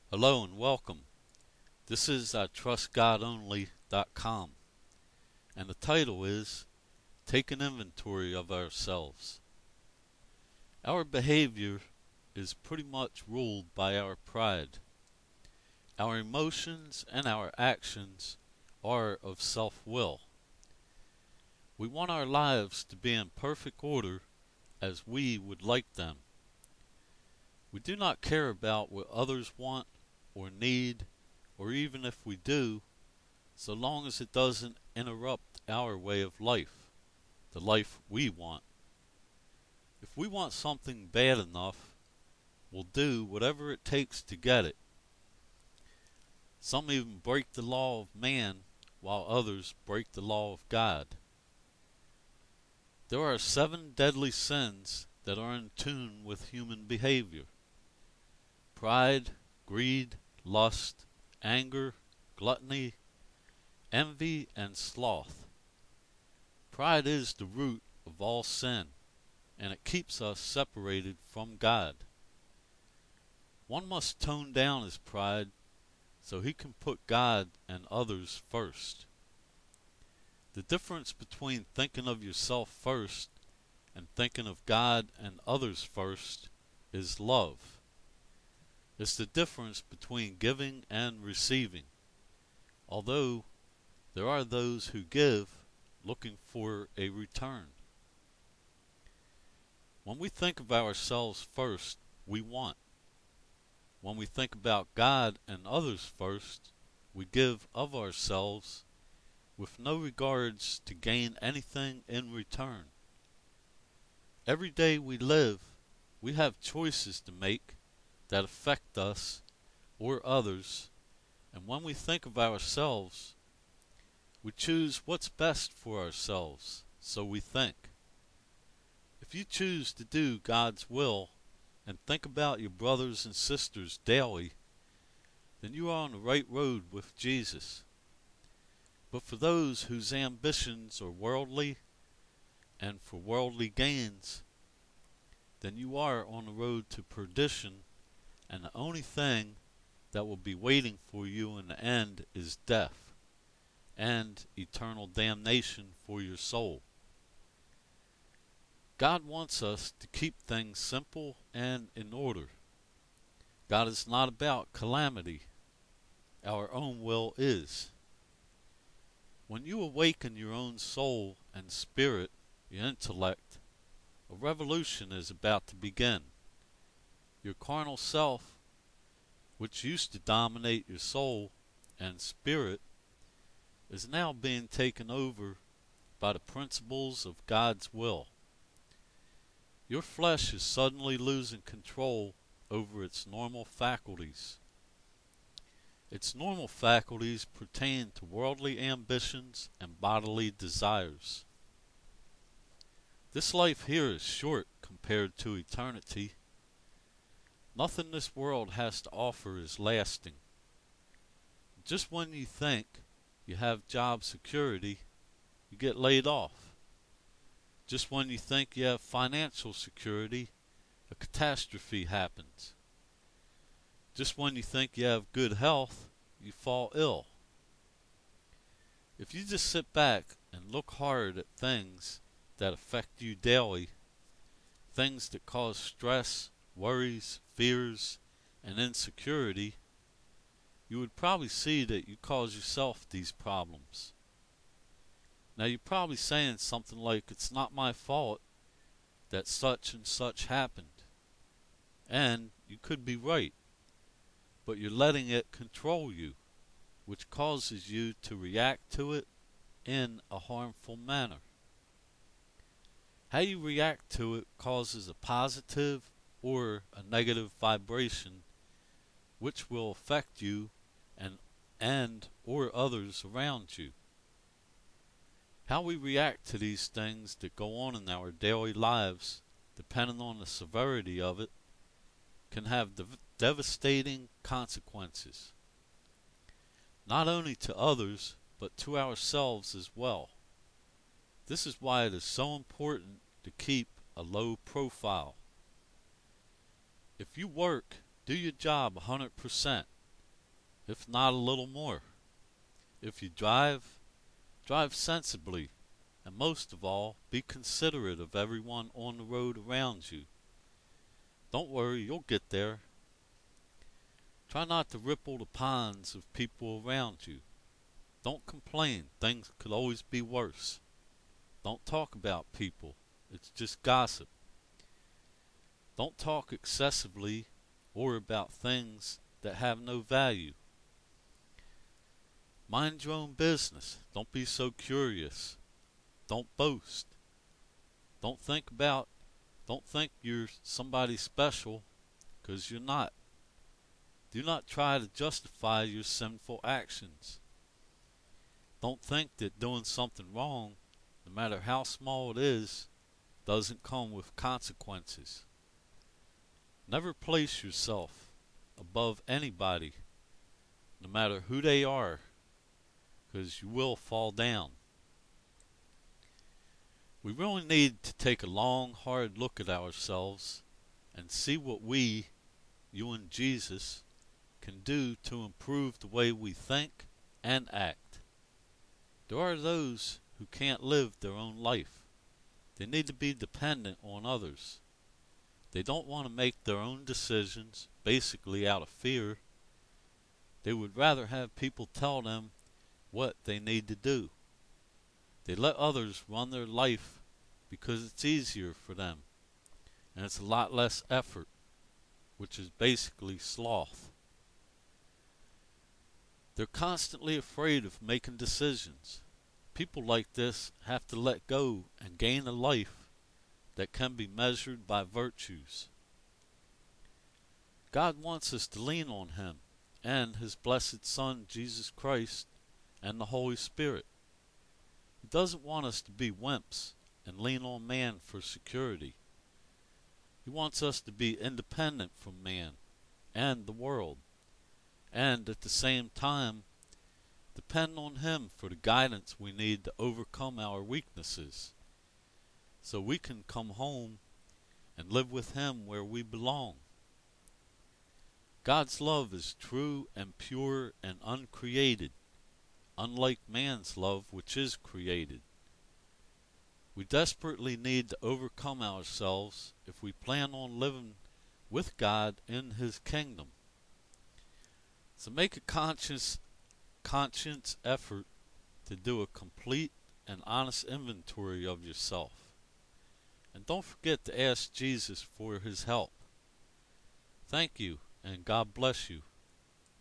Hello and welcome. This is TrustGodOnly.com, and the title is Take an Inventory of Ourselves. Our behavior is pretty much ruled by our pride. Our emotions and our actions are of self-will. We want our lives to be in perfect order as we would like them. We do not care about what others want or need, or even if we do, so long as it doesn't interrupt our way of life, the life we want. If we want something bad enough, we'll do whatever it takes to get it. Some even break the law of man, while others break the law of God. There are 7 deadly sins that are in tune with human behavior: pride, greed, lust, anger, gluttony, envy, and sloth. Pride is the root of all sin, and it keeps us separated from God. One must tone down his pride so he can put God and others first. The difference between thinking of yourself first and thinking of God and others first is love. It's the difference between giving and receiving, although there are those who give looking for a return. When we think of ourselves first, we want. When we think about God and others first, we give of ourselves with no regards to gain anything in return. Every day we live, we have choices to make that affect us or others, and when we think of ourselves, we choose what's best for ourselves, so we think. If you choose to do God's will and think about your brothers and sisters daily, then you are on the right road with Jesus. But for those whose ambitions are worldly and for worldly gains, then you are on the road to perdition, and the only thing that will be waiting for you in the end is death and eternal damnation for your soul. God wants us to keep things simple and in order. God is not about calamity. Our own will is. When you awaken your own soul and spirit, your intellect, a revolution is about to begin. Your carnal self, which used to dominate your soul and spirit, is now being taken over by the principles of God's will. Your flesh is suddenly losing control over its normal faculties. Its normal faculties pertain to worldly ambitions and bodily desires. This life here is short compared to eternity. Nothing this world has to offer is lasting. Just when you think you have job security, you get laid off. Just when you think you have financial security, a catastrophe happens. Just when you think you have good health, you fall ill. If you just sit back and look hard at things that affect you daily, things that cause stress, worries, fears, and insecurity, you would probably see that you cause yourself these problems. Now you're probably saying something like, it's not my fault that such and such happened. And you could be right, but you're letting it control you, which causes you to react to it in a harmful manner. How you react to it causes a positive or a negative vibration, which will affect you and or others around you. How we react to these things that go on in our daily lives, depending on the severity of it, can have devastating consequences, not only to others, but to ourselves as well. This is why it is so important to keep a low profile. If you work, do your job 100%. if not a little more. If you drive, drive sensibly, and most of all, be considerate of everyone on the road around you. Don't worry, you'll get there. Try not to ripple the ponds of people around you. Don't complain, things could always be worse. Don't talk about people, it's just gossip. Don't talk excessively or about things that have no value. Mind your own business. Don't be so curious. Don't boast. Don't think about, don't think you're somebody special, 'cause you're not. Do not try to justify your sinful actions. Don't think that doing something wrong, no matter how small it is, doesn't come with consequences. Never place yourself above anybody, no matter who they are, 'cause you will fall down. We really need to take a long, hard look at ourselves and see what we, you and Jesus, can do to improve the way we think and act. There are those who can't live their own life. They need to be dependent on others. They don't want to make their own decisions, basically out of fear. They would rather have people tell them what they need to do. They let others run their life because it's easier for them, and it's a lot less effort, which is basically sloth. They're constantly afraid of making decisions. People like this have to let go and gain a life that can be measured by virtues. God wants us to lean on Him and His blessed Son, Jesus Christ, and the Holy Spirit. He doesn't want us to be wimps and lean on man for security. He wants us to be independent from man and the world, and at the same time depend on Him for the guidance we need to overcome our weaknesses, so we can come home and live with Him where we belong. God's love is true and pure and uncreated, unlike man's love, which is created. We desperately need to overcome ourselves if we plan on living with God in His kingdom. So make a conscious effort to do a complete and honest inventory of yourself. And don't forget to ask Jesus for His help. Thank you, and God bless you.